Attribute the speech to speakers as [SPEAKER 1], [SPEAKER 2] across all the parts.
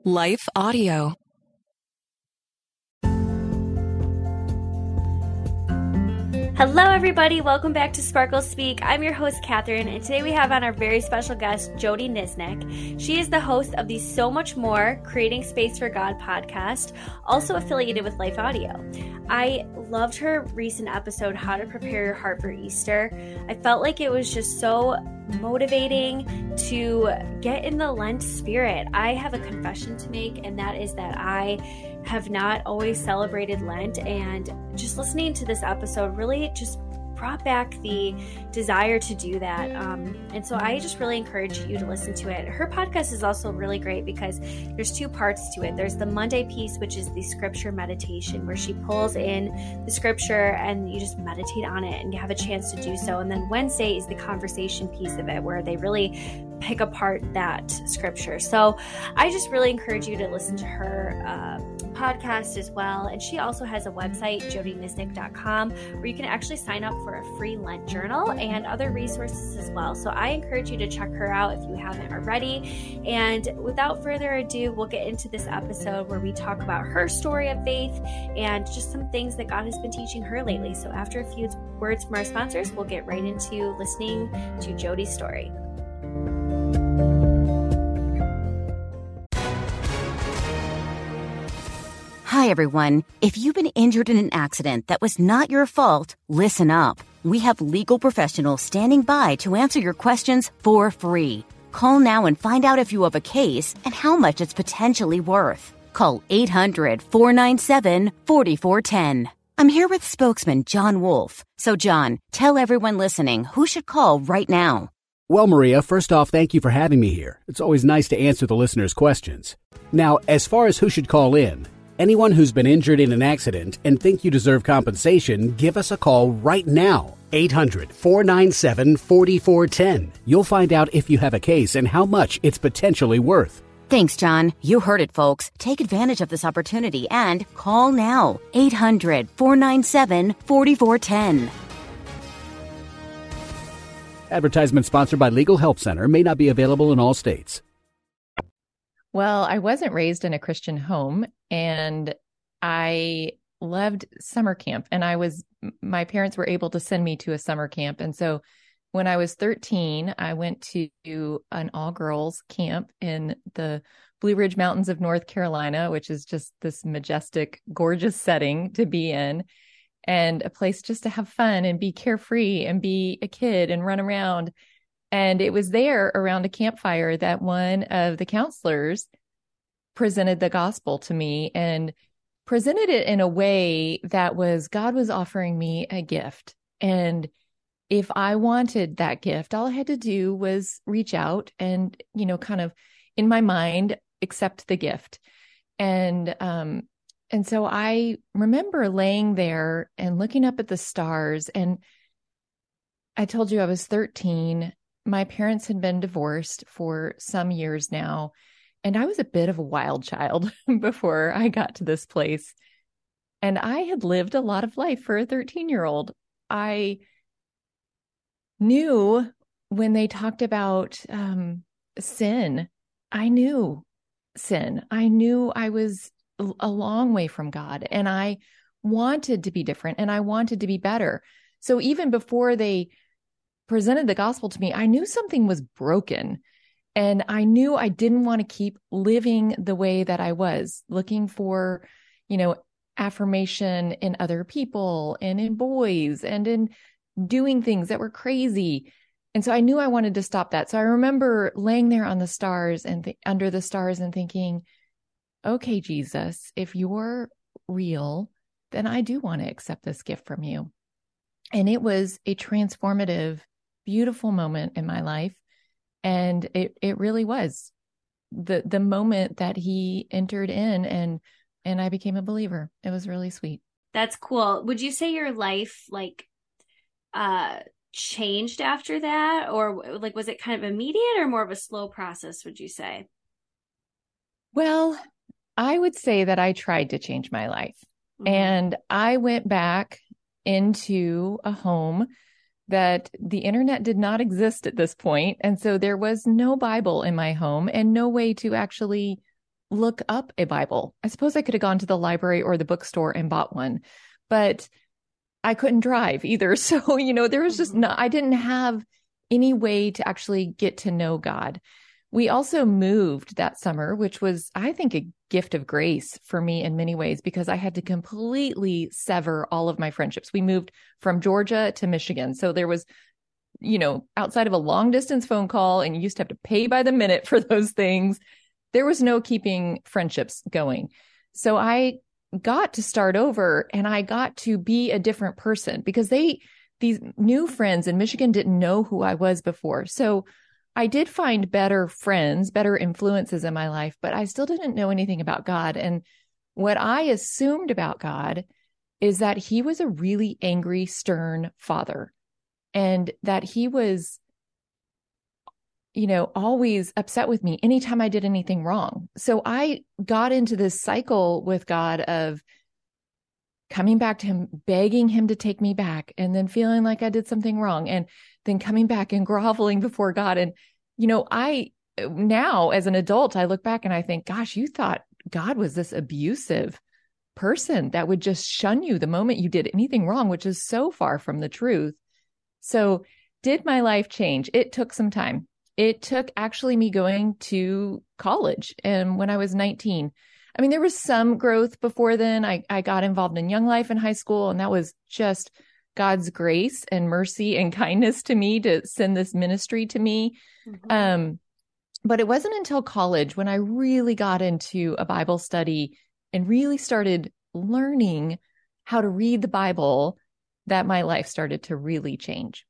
[SPEAKER 1] Life Audio.
[SPEAKER 2] Hello, everybody. Welcome back to Sparkle Speak. I'm your host, Catherine, and today we have on our very special guest, Jody Nisnik. She is the host of the So Much More Creating Space for God podcast, also affiliated with Life Audio. I loved her recent episode, How to Prepare Your Heart for Easter. I felt like it was just so motivating to get in the Lent spirit. I have a confession to make, and that is that I have not always celebrated Lent, and just listening to this episode really just brought back the desire to do that. And so I just really encourage you to listen to it. Her podcast is also really great because there's two parts to it. There's the Monday piece, which is the scripture meditation, where she pulls in the scripture and you just meditate on it and you have a chance to do so. And then Wednesday is the conversation piece of it, where they really pick apart that scripture. So I just really encourage you to listen to her podcast as well. And she also has a website, jodynisnik.com, where you can actually sign up for a free Lent journal and other resources as well. So I encourage you to check her out if you haven't already. And without further ado, we'll get into this episode where we talk about her story of faith and just some things that God has been teaching her lately. So after a few words from our sponsors, we'll get right into listening to Jody's story.
[SPEAKER 3] Hi, everyone. If you've been injured in an accident that was not your fault, listen up. We have legal professionals standing by to answer your questions for free. Call now and find out if you have a case and how much it's potentially worth. Call 800-497-4410. I'm here with spokesman John Wolf. So, John, tell everyone listening who should call right now.
[SPEAKER 4] Well, Maria, first off, thank you for having me here. It's always nice to answer the listeners' questions. Now, as far as who should call in, anyone who's been injured in an accident and think you deserve compensation, give us a call right now. 800-497-4410. You'll find out if you have a case and how much it's potentially worth.
[SPEAKER 3] Thanks, John. You heard it, folks. Take advantage of this opportunity and call now. 800-497-4410.
[SPEAKER 4] Advertisement sponsored by Legal Help Center, may not be available in all states.
[SPEAKER 5] Well, I wasn't raised in a Christian home, and I loved summer camp, and my parents were able to send me to a summer camp. And so when I was 13, I went to an all-girls camp in the Blue Ridge Mountains of North Carolina, which is just this majestic, gorgeous setting to be in, and a place just to have fun and be carefree and be a kid and run around. And it was there around a campfire that one of the counselors presented the gospel to me, and presented it in a way that was God was offering me a gift. And if I wanted that gift, all I had to do was reach out and, kind of in my mind, accept the gift. And so I remember laying there and looking up at the stars. And I told you I was 13. My parents had been divorced for some years now, and I was a bit of a wild child before I got to this place. And I had lived a lot of life for a 13-year-old. I knew when they talked about sin, I knew sin. I knew I was a long way from God, and I wanted to be different, and I wanted to be better. So even before they presented the gospel to me, I knew something was broken, and I knew I didn't want to keep living the way that I was, looking for, affirmation in other people and in boys and in doing things that were crazy. And so I knew I wanted to stop that. So I remember laying there on the stars and under the stars and thinking, okay, Jesus, if you're real, then I do want to accept this gift from you. And it was a transformative, beautiful moment in my life. And it really was the moment that he entered in and I became a believer. It was really sweet.
[SPEAKER 2] That's cool. Would you say your life changed after that? Or was it kind of immediate or more of a slow process, would you say?
[SPEAKER 5] Well, I would say that I tried to change my life. Mm-hmm. And I went back into a home that the internet did not exist at this point. And so there was no Bible in my home and no way to actually look up a Bible. I suppose I could have gone to the library or the bookstore and bought one, but I couldn't drive either. So, there was just I didn't have any way to actually get to know God. We also moved that summer, which was, I think, a gift of grace for me in many ways, because I had to completely sever all of my friendships. We moved from Georgia to Michigan. So there was, outside of a long distance phone call, and you used to have to pay by the minute for those things, there was no keeping friendships going. So I got to start over, and I got to be a different person, because these new friends in Michigan didn't know who I was before. So I did find better friends, better influences in my life, but I still didn't know anything about God. And what I assumed about God is that he was a really angry, stern father, and that he was, always upset with me anytime I did anything wrong. So I got into this cycle with God of coming back to him, begging him to take me back, and then feeling like I did something wrong, and then coming back and groveling before God. And, I now as an adult, I look back and I think, gosh, you thought God was this abusive person that would just shun you the moment you did anything wrong, which is so far from the truth. So did my life change? It took some time. It took actually me going to college. And when I was 19, I mean, there was some growth before then. I got involved in Young Life in high school, and that was just God's grace and mercy and kindness to me to send this ministry to me. But it wasn't until college when I really got into a Bible study and really started learning how to read the Bible that my life started to really change.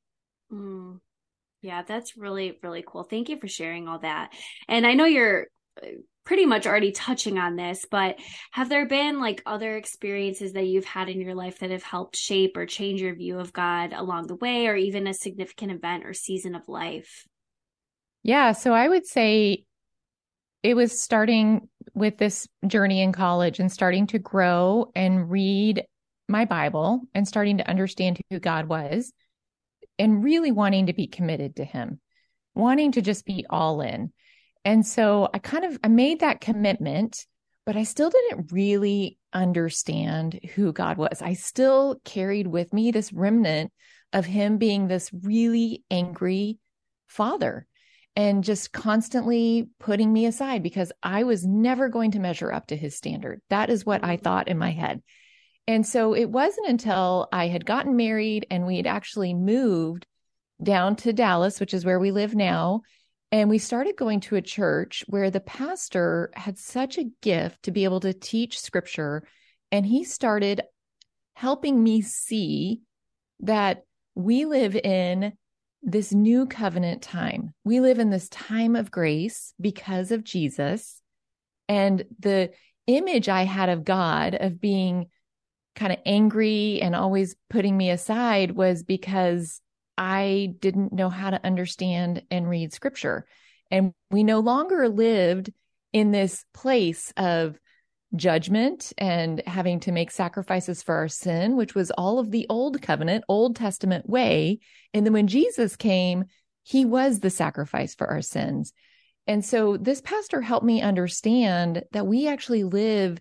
[SPEAKER 2] Yeah, that's really, really cool. Thank you for sharing all that. And I know you're pretty much already touching on this, but have there been like other experiences that you've had in your life that have helped shape or change your view of God along the way, or even a significant event or season of life?
[SPEAKER 5] Yeah, so I would say it was starting with this journey in college and starting to grow and read my Bible and starting to understand who God was, and really wanting to be committed to him, wanting to just be all in. And so I made that commitment, but I still didn't really understand who God was. I still carried with me this remnant of him being this really angry father and just constantly putting me aside because I was never going to measure up to his standard. That is what I thought in my head. And so it wasn't until I had gotten married and we had actually moved down to Dallas, which is where we live now. And we started going to a church where the pastor had such a gift to be able to teach scripture. And he started helping me see that we live in this new covenant time. We live in this time of grace because of Jesus. And the image I had of God, of being kind of angry and always putting me aside, was because I didn't know how to understand and read scripture. And we no longer lived in this place of judgment and having to make sacrifices for our sin, which was all of the old covenant, Old Testament way. And then when Jesus came, he was the sacrifice for our sins. And so this pastor helped me understand that we actually live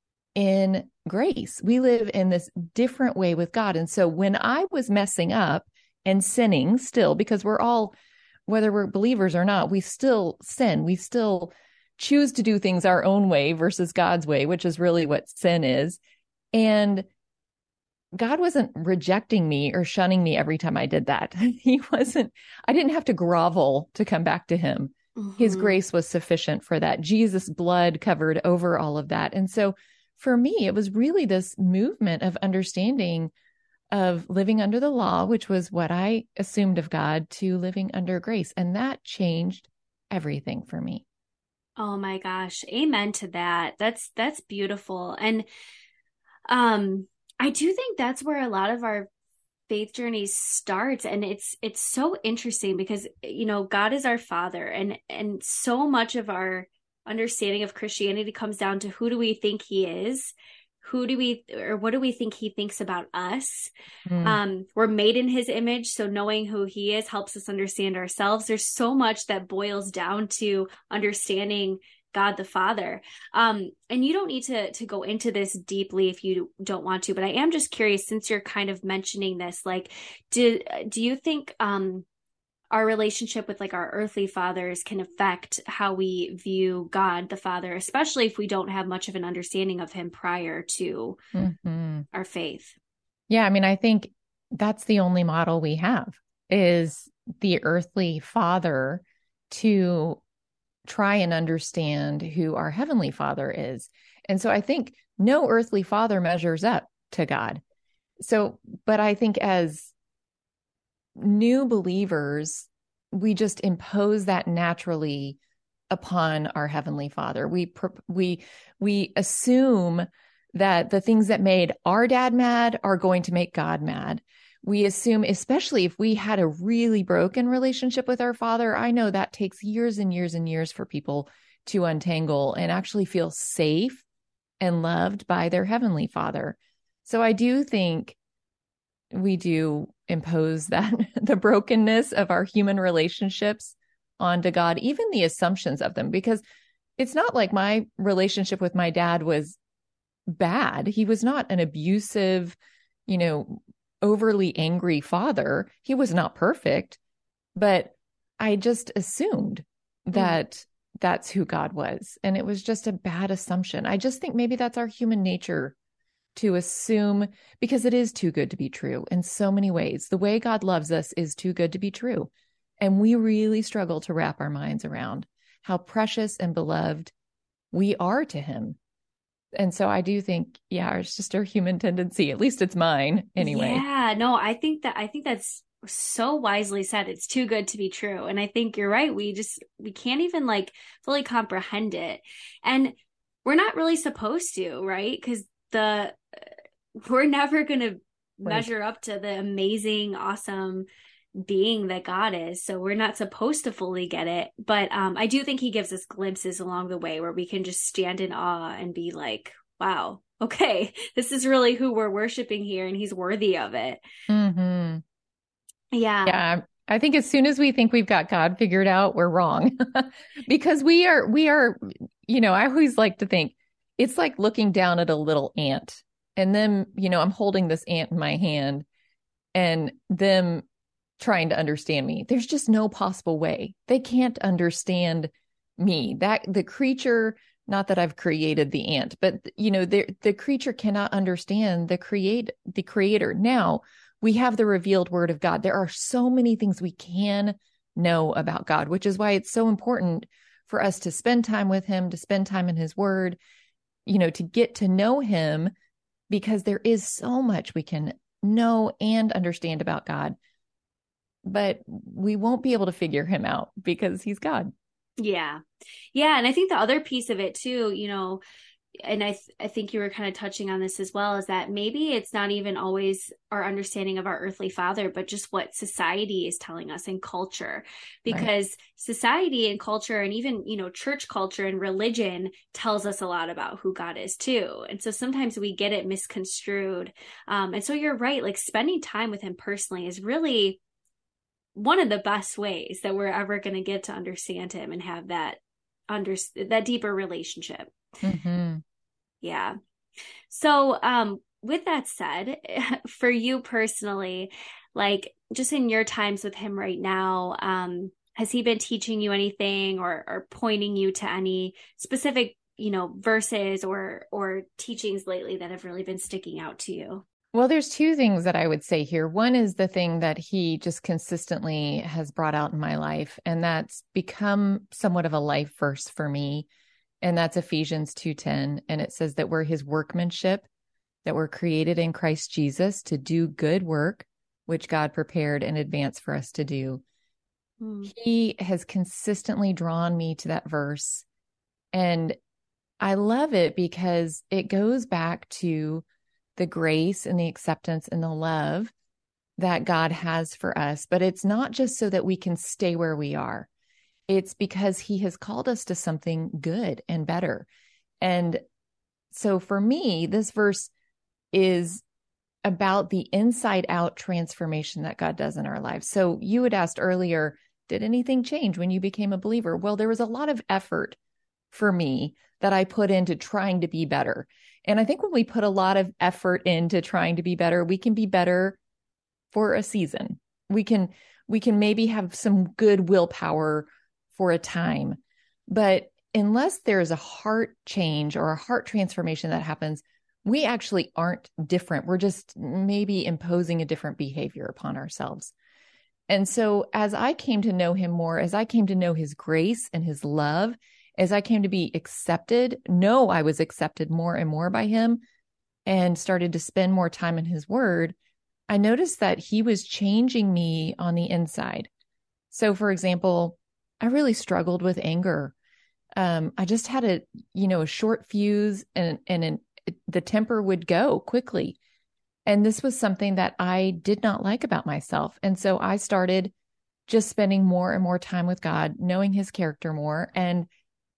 [SPEAKER 5] in grace. We live in this different way with God. And so when I was messing up and sinning still, because we're all, whether we're believers or not, we still sin. We still choose to do things our own way versus God's way, which is really what sin is. And God wasn't rejecting me or shunning me every time I did that. I didn't have to grovel to come back to him. Mm-hmm. His grace was sufficient for that. Jesus' blood covered over all of that. And so for me, it was really this movement of understanding of living under the law, which was what I assumed of God, to living under grace. And that changed everything for me.
[SPEAKER 2] Oh my gosh. Amen to that. That's beautiful. And I do think that's where a lot of our faith journey starts. And it's so interesting because, God is our Father, and so much of our understanding of Christianity comes down to who do we think he is? What do we think he thinks about us? We're made in his image. So knowing who he is helps us understand ourselves. There's so much that boils down to understanding God the Father. And you don't need to go into this deeply if you don't want to, but I am just curious, since you're kind of mentioning this, like, do you think our relationship with like our earthly fathers can affect how we view God the Father, especially if we don't have much of an understanding of him prior to our faith?
[SPEAKER 5] Yeah, I mean, I think that's the only model we have, is the earthly father to try and understand who our heavenly Father is. And so I think no earthly father measures up to God. So, but I think as new believers, we just impose that naturally upon our heavenly Father. We assume that the things that made our dad mad are going to make God mad. We assume, especially if we had a really broken relationship with our Father, I know that takes years and years and years for people to untangle and actually feel safe and loved by their heavenly Father. So I do think we do impose that the brokenness of our human relationships onto God, even the assumptions of them, because it's not like my relationship with my dad was bad. He was not an abusive, overly angry father. He was not perfect, but I just assumed that that's who God was. And it was just a bad assumption. I just think maybe that's our human nature, to assume, because it is too good to be true in so many ways. The way God loves us is too good to be true. And we really struggle to wrap our minds around how precious and beloved we are to him. And so I do think, it's just our human tendency. At least it's mine anyway.
[SPEAKER 2] Yeah, no, I think that's so wisely said. It's too good to be true. And I think you're right. We can't even like fully comprehend it. And we're not really supposed to, right? Because we're never going to measure up to the amazing, awesome being that God is. So we're not supposed to fully get it. But I do think he gives us glimpses along the way where we can just stand in awe and be like, wow, okay, this is really who we're worshiping here, and he's worthy of it.
[SPEAKER 5] Mm-hmm.
[SPEAKER 2] Yeah.
[SPEAKER 5] I think as soon as we think we've got God figured out, we're wrong. Because we are, I always like to think it's like looking down at a little ant, and then, I'm holding this ant in my hand and them trying to understand me. There's just no possible way. They can't understand me. That the creature, not that I've created the ant, but the creature cannot understand the creator. Now we have the revealed word of God. There are so many things we can know about God, which is why it's so important for us to spend time with him, to spend time in his word, to get to know him, because there is so much we can know and understand about God, but we won't be able to figure him out because he's God.
[SPEAKER 2] Yeah. Yeah. And I think the other piece of it too, and I think you were kind of touching on this as well, is that maybe it's not even always our understanding of our earthly father, but just what society is telling us and culture, because society and culture, and even, church culture and religion tells us a lot about who God is too. And so sometimes we get it misconstrued. And so you're right. Like, spending time with him personally is really one of the best ways that we're ever going to get to understand him and have that deeper relationship.
[SPEAKER 5] Mm-hmm.
[SPEAKER 2] Yeah. So, with that said, for you personally, like, just in your times with him right now, has he been teaching you anything or pointing you to any specific, verses or teachings lately that have really been sticking out to you?
[SPEAKER 5] Well, there's two things that I would say here. One is the thing that he just consistently has brought out in my life, and that's become somewhat of a life verse for me. And that's Ephesians 2:10. And it says that we're his workmanship, that we're created in Christ Jesus to do good work, which God prepared in advance for us to do. He has consistently drawn me to that verse. And I love it because it goes back to the grace and the acceptance and the love that God has for us. But it's not just so that we can stay where we are. It's because he has called us to something good and better. And so for me, this verse is about the inside out transformation that God does in our lives. So you had asked earlier, did anything change when you became a believer? Well, there was a lot of effort for me that I put into trying to be better. And I think when we put a lot of effort into trying to be better, we can be better for a season. We can maybe have some good willpower for a time. But unless there's a heart change or a heart transformation that happens, we actually aren't different. We're just maybe imposing a different behavior upon ourselves. And so as I came to know him more, as I came to know his grace and his love, as I came to be accepted, know I was accepted more and more by him, and started to spend more time in his word, I noticed that he was changing me on the inside. So for example, I really struggled with anger. I just had a short fuse, and the temper would go quickly. And this was something that I did not like about myself. And so I started just spending more and more time with God, knowing his character more, and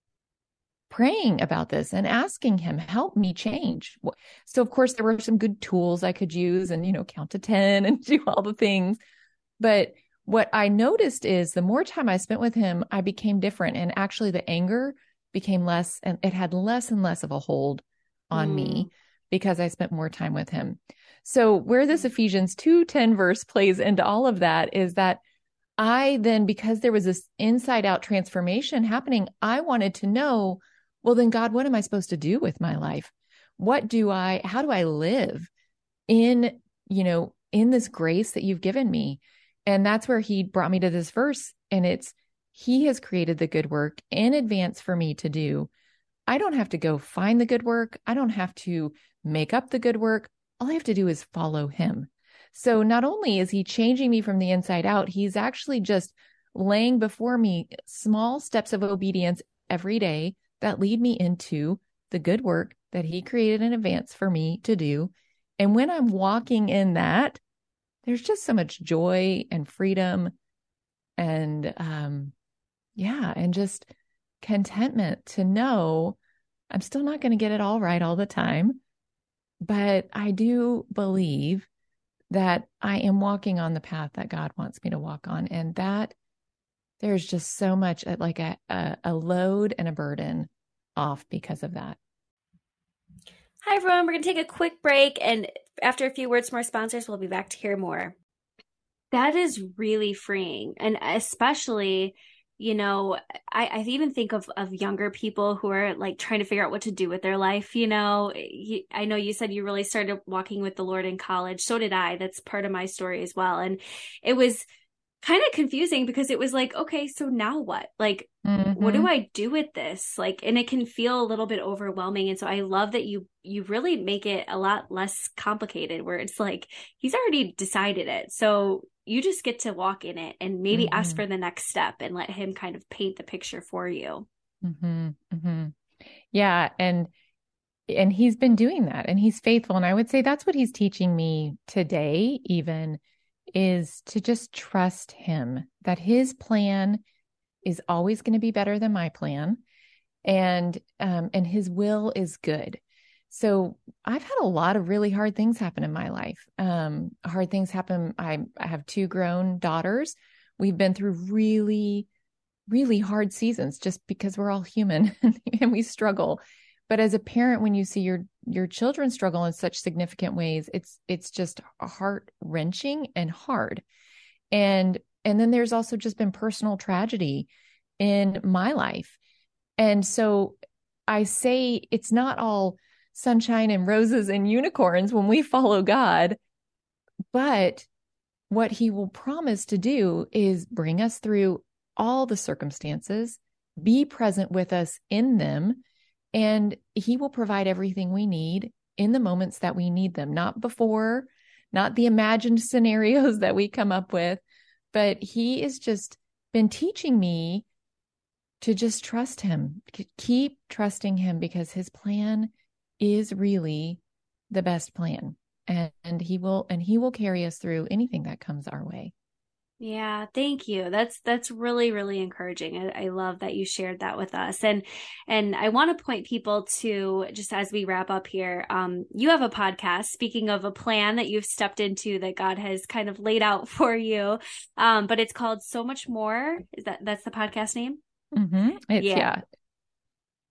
[SPEAKER 5] praying about this and asking him, help me change. So of course there were some good tools I could use and, count to 10 and do all the things. But what I noticed is the more time I spent with him, I became different. And actually the anger became less, and it had less and less of a hold on me because I spent more time with him. So where this Ephesians 2:10 verse plays into all of that is that I then, because there was this inside out transformation happening, I wanted to know, well, then God, what am I supposed to do with my life? How do I live in this grace that you've given me? And that's where he brought me to this verse. And he has created the good work in advance for me to do. I don't have to go find the good work. I don't have to make up the good work. All I have to do is follow him. So not only is he changing me from the inside out, he's actually just laying before me small steps of obedience every day that lead me into the good work that he created in advance for me to do. And when I'm walking in that, there's just so much joy and freedom and, and just contentment to know I'm still not going to get it all right all the time, but I do believe that I am walking on the path that God wants me to walk on, and that there's just so much like a load and a burden off because of that.
[SPEAKER 2] Hi, everyone. We're going to take a quick break, and after a few words from our sponsors, we'll be back to hear more. That is really freeing, and especially, I even think of younger people who are like trying to figure out what to do with their life. I know you said you really started walking with the Lord in college. So did I. That's part of my story as well. And it was kind of confusing because it was like, okay, so now what? Like, what do I do with this? Like, and it can feel a little bit overwhelming. And so I love that you really make it a lot less complicated, where it's like, he's already decided it. So you just get to walk in it and maybe ask for the next step and let him kind of paint the picture for you.
[SPEAKER 5] Yeah. And he's been doing that, and he's faithful. And I would say that's what he's teaching me today, even, is to just trust him, that his plan is always going to be better than my plan. And his will is good. So I've had a lot of really hard things happen in my life. Hard things happen. I have 2 grown daughters. We've been through really, really hard seasons just because we're all human and we struggle. But as a parent, when you see your children struggle in such significant ways, it's just heart-wrenching and hard. And then there's also just been personal tragedy in my life. And so I say it's not all sunshine and roses and unicorns when we follow God, but what he will promise to do is bring us through all the circumstances, be present with us in them, and he will provide everything we need in the moments that we need them, not before, not the imagined scenarios that we come up with, but he has just been teaching me to just trust him, keep trusting him, because his plan is really the best plan. And he will carry us through anything that comes our way.
[SPEAKER 2] Yeah, thank you. That's really, really encouraging. I love that you shared that with us. And I want to point people to, just as we wrap up here, you have a podcast, speaking of a plan that you've stepped into that God has kind of laid out for you. But it's called So Much More. That's the podcast name?
[SPEAKER 5] Yeah.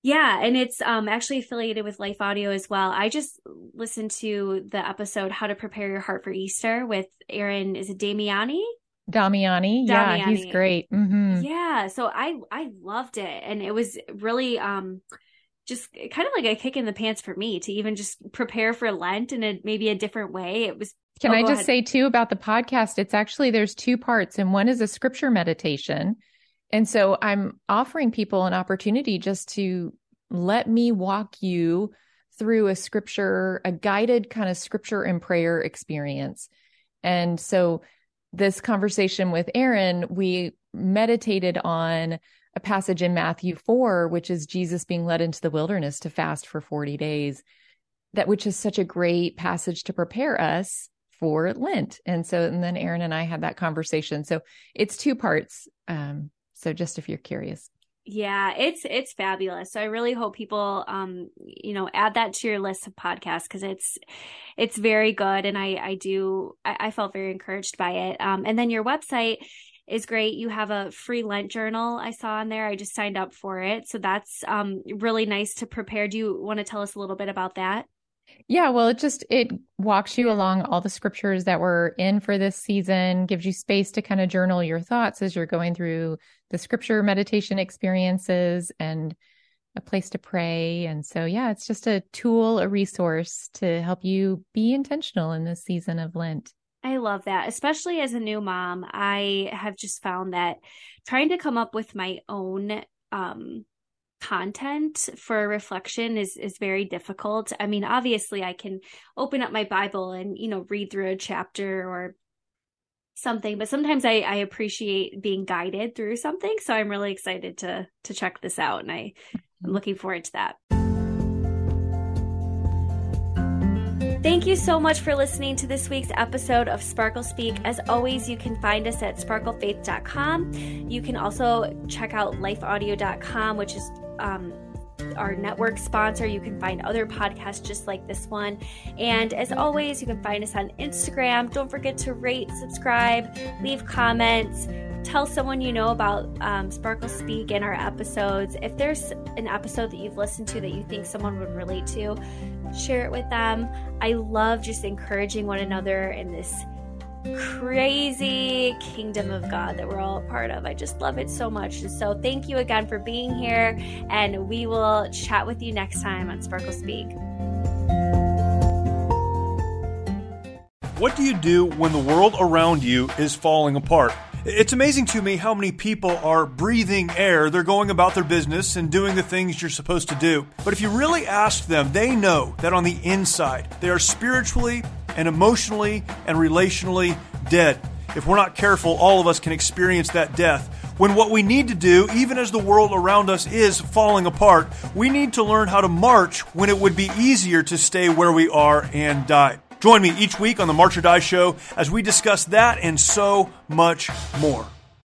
[SPEAKER 2] Yeah, and it's actually affiliated with Life Audio as well. I just listened to the episode How to Prepare Your Heart for Easter with Aaron, is it Damiani?
[SPEAKER 5] Damiani. Yeah, he's great. Mm-hmm.
[SPEAKER 2] Yeah, so I loved it, and it was really just kind of like a kick in the pants for me to even just prepare for Lent in maybe a different way. It was.
[SPEAKER 5] Can I just say too about the podcast? It's actually, there's two parts, and one is a scripture meditation. And so I'm offering people an opportunity just to let me walk you through a guided kind of scripture and prayer experience. And so this conversation with Aaron, we meditated on a passage in Matthew 4, which is Jesus being led into the wilderness to fast for 40 days, which is such a great passage to prepare us for Lent. And then Aaron and I had that conversation. So it's two parts. So just if you're curious.
[SPEAKER 2] Yeah, it's fabulous. So I really hope people, add that to your list of podcasts, because it's very good. And I felt very encouraged by it. And then your website is great. You have a free Lent journal I saw on there. I just signed up for it. So that's really nice to prepare. Do you want to tell us a little bit about that?
[SPEAKER 5] Yeah, well, it walks you along all the scriptures that we're in for this season, gives you space to kind of journal your thoughts as you're going through the scripture meditation experiences, and a place to pray. And so, yeah, it's just a tool, a resource to help you be intentional in this season of Lent.
[SPEAKER 2] I love that. Especially as a new mom, I have just found that trying to come up with my own content for reflection is very difficult. I mean, obviously I can open up my Bible and, read through a chapter or something, but sometimes I appreciate being guided through something. So I'm really excited to check this out, and I'm looking forward to that. Thank you so much for listening to this week's episode of Sparkle Speak. As always, you can find us at sparklefaith.com. You can also check out lifeaudio.com, which is our network sponsor. You can find other podcasts just like this one. And as always, you can find us on Instagram. Don't forget to rate, subscribe, leave comments. Tell someone you know about Sparkle Speak and our episodes. If there's an episode that you've listened to that you think someone would relate to, share it with them. I love just encouraging one another in this crazy kingdom of God that we're all a part of. I just love it so much. So thank you again for being here, and we will chat with you next time on Sparkle Speak.
[SPEAKER 1] What do you do when the world around you is falling apart? It's amazing to me how many people are breathing air. They're going about their business and doing the things you're supposed to do. But if you really ask them, they know that on the inside, they are spiritually and emotionally and relationally dead. If we're not careful, all of us can experience that death. When what we need to do, even as the world around us is falling apart, we need to learn how to march when it would be easier to stay where we are and die. Join me each week on the March or Die Show as we discuss that and so much more.